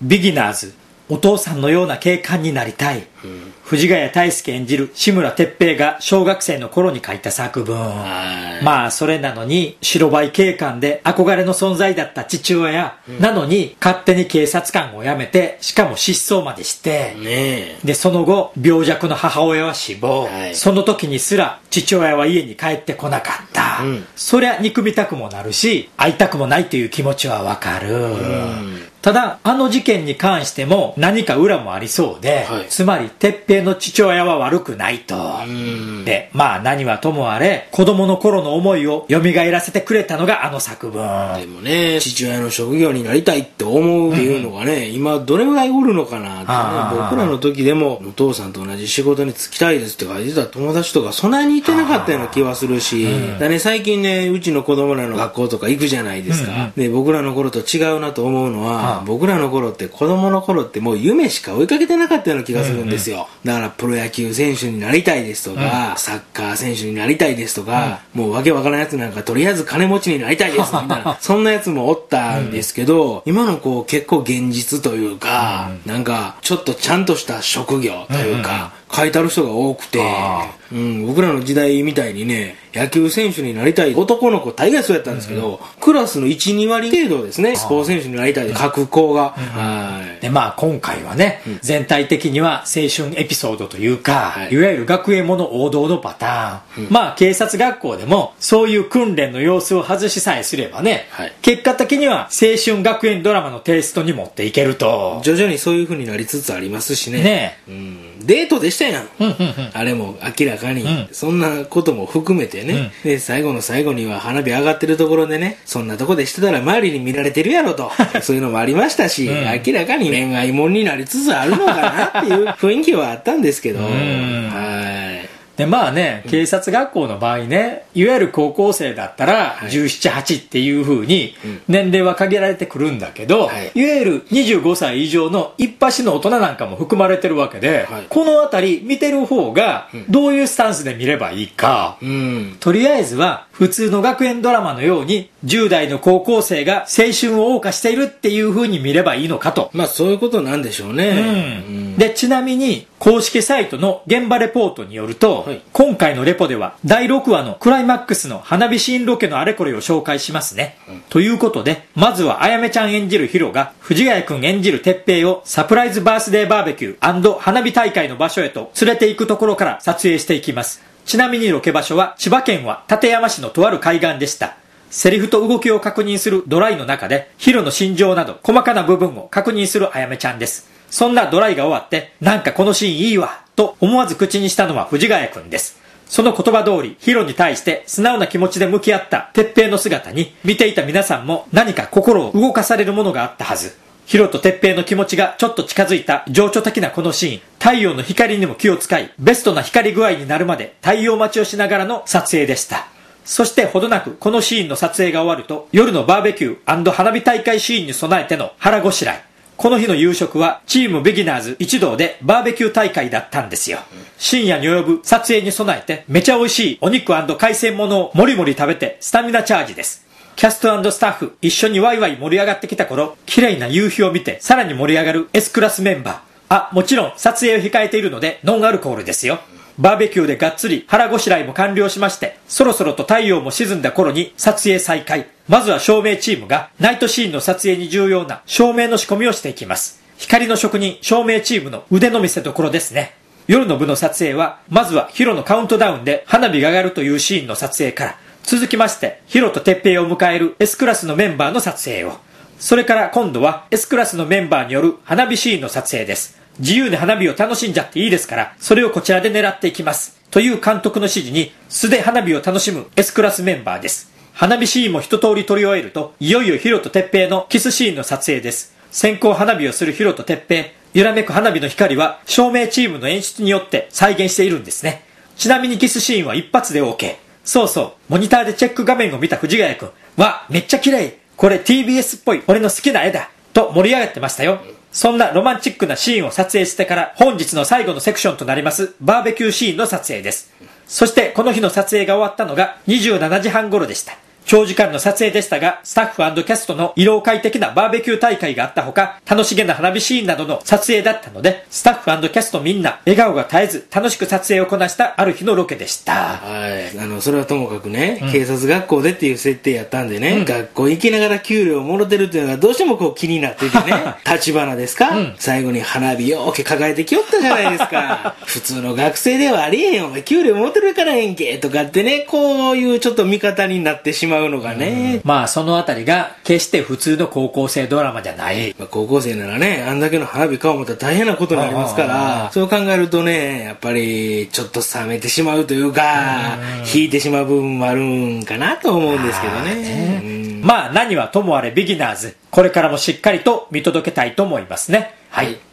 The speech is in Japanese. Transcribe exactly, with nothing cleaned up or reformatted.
ビギナーズ、お父さんのような警官になりたい、うん、藤ヶ谷太輔演じる志村哲平が小学生の頃に書いた作文。まあそれなのに白バイ警官で憧れの存在だった父親、うん、なのに勝手に警察官を辞めて、しかも失踪までして、ね、でその後病弱の母親は死亡、はい、その時にすら父親は家に帰ってこなかった、うん、そりゃ憎みたくもなるし会いたくもないという気持ちはわかる、うん、ただあの事件に関しても何か裏もありそうで、はい、つまり哲平の父親は悪くないと。でまあ何はともあれ子供の頃の思いを蘇らせてくれたのがあの作文。 でもね、父親の職業になりたいって思うっていうのがね、うん、今どれぐらいおるのかなってね。僕らの時でもお父さんと同じ仕事に就きたいですって書いてた友達とかそんなにいてなかったような気はするし、うん、だね、最近ねうちの子供らの学校とか行くじゃないですか、うんうん、で僕らの頃と違うなと思うのは、僕らの頃って子供の頃ってもう夢しか追いかけてなかったような気がするんですよ、うんうん、だからプロ野球選手になりたいですとか、うん、サッカー選手になりたいですとか、うん、もうわけわからんやつなんかとりあえず金持ちになりたいですみたいなそんなやつもおったんですけど、うん、今の子結構現実というか、うん、なんかちょっとちゃんとした職業というか、うん、書いてある人が多くて、うん、僕らの時代みたいにね野球選手になりたい男の子大概そうやったんですけど、うん、クラスの いち、に 割程度ですね、スポーツ選手になりたいで書く子が、うん、はいでまあ今回はね、うん、全体的には青春エピソードというか、はい、いわゆる学園もの王道のパターン、うん、まあ警察学校でもそういう訓練の様子を外しさえすればね、はい、結果的には青春学園ドラマのテイストに持っていけると、 徐々にそういう風になりつつありますしね、ね、うん、デートでしたやん、うんうんうん、あれも明らかに、うん、そんなことも含めてね、うん、で最後の最後には花火上がってるところでね、そんなとこでしてたら周りに見られてるやろとそういうのもありましたし、うん、明らかに恋愛もんになりつつあるのかなっていう雰囲気はあったんですけど、うん、はいでまあね、警察学校の場合ね、いわゆる高校生だったらじゅうなな、はちっていう風に年齢は限られてくるんだけど、はい、いわゆるにじゅうごさい以上の一発の大人なんかも含まれてるわけで、はい、このあたり見てる方がどういうスタンスで見ればいいか、うん、とりあえずは普通の学園ドラマのようにじゅう代の高校生が青春を謳歌しているっていう風に見ればいいのかと。 まあそういうことなんでしょうね、 うんうん、でちなみに公式サイトの現場レポートによると、はい、今回のレポではだいろくわのクライマックスの花火シーンロケのあれこれを紹介しますね、うん、ということでまずはあやめちゃん演じるヒロが藤ヶ谷くん演じる哲平をサプライズバースデーバーベキュー&花火大会の場所へと連れて行くところから撮影していきます。ちなみにロケ場所は千葉県は館山市のとある海岸でした。セリフと動きを確認するドライの中でヒロの心情など細かな部分を確認するあやめちゃんです。そんなドライが終わってなんかこのシーンいいわと思わず口にしたのは藤ヶ谷くんです。その言葉通りヒロに対して素直な気持ちで向き合った哲平の姿に見ていた皆さんも何か心を動かされるものがあったはず。ヒロと哲平の気持ちがちょっと近づいた情緒的なこのシーン、太陽の光にも気を使いベストな光具合になるまで太陽待ちをしながらの撮影でした。そしてほどなくこのシーンの撮影が終わると夜のバーベキュー&花火大会シーンに備えての腹ごしらえ。この日の夕食はチームビギナーズ一同でバーベキュー大会だったんですよ。深夜に及ぶ撮影に備えてめちゃ美味しいお肉&海鮮物をもりもり食べてスタミナチャージです。キャスト&スタッフ一緒にワイワイ盛り上がってきた頃、綺麗な夕日を見てさらに盛り上がる S クラスメンバー。あ、もちろん撮影を控えているのでノンアルコールですよ。バーベキューでがっつり腹ごしらえも完了しまして、そろそろと太陽も沈んだ頃に撮影再開。まずは照明チームがナイトシーンの撮影に重要な照明の仕込みをしていきます。光の職人照明チームの腕の見せ所ですね。夜の部の撮影はまずはヒロのカウントダウンで花火が上がるというシーンの撮影から、続きましてヒロと哲平を迎える S クラスのメンバーの撮影を、それから今度は S クラスのメンバーによる花火シーンの撮影です。自由に花火を楽しんじゃっていいですから、それをこちらで狙っていきますという監督の指示に素で花火を楽しむ S クラスメンバーです。花火シーンも一通り撮り終えると、いよいよヒロと哲平のキスシーンの撮影です。先行花火をするヒロと哲平、揺らめく花火の光は照明チームの演出によって再現しているんですね。ちなみにキスシーンは一発で OK。 そうそう、モニターでチェック画面を見た藤ヶ谷くんわ、めっちゃ綺麗、これ ティービーエス っぽい、俺の好きな絵だと盛り上がってましたよ。そんなロマンチックなシーンを撮影してから本日の最後のセクションとなりますバーベキューシーンの撮影です。そしてこの日の撮影が終わったのがにじゅうしちじはん頃でした。 長時間の撮影でしたが、スタッフ&キャストの色快適なバーベキュー大会があったほか、楽しげな花火シーンなどの撮影だったので、スタッフ&キャストみんな笑顔が絶えず楽しく撮影をこなしたある日のロケでした。 はい。あの、それはともかくね、うん、警察学校でっていう設定やったんでね、うん、学校行きながら給料をもろてるっていうのがどうしてもこう気になっててね、立花ですか、うん、最後に花火よーけ抱えてきよったじゃないですか。普通の学生ではありえへん、お前給料もろてるからえんけとかってね、こういうちょっと味方になってしまうのがね。 うん、まあそのあたりが決して普通の高校生ドラマじゃない。 まあ、高校生ならね、あんだけの花火買おう思ったら大変なことになりますから、そう考えるとね、やっぱりちょっと冷めてしまうというか、引いてしまう部分もあるんかなと思うんですけどね。うん、 まあ何はともあれビギナーズ、これからもしっかりと見届けたいと思いますね。はい。はい。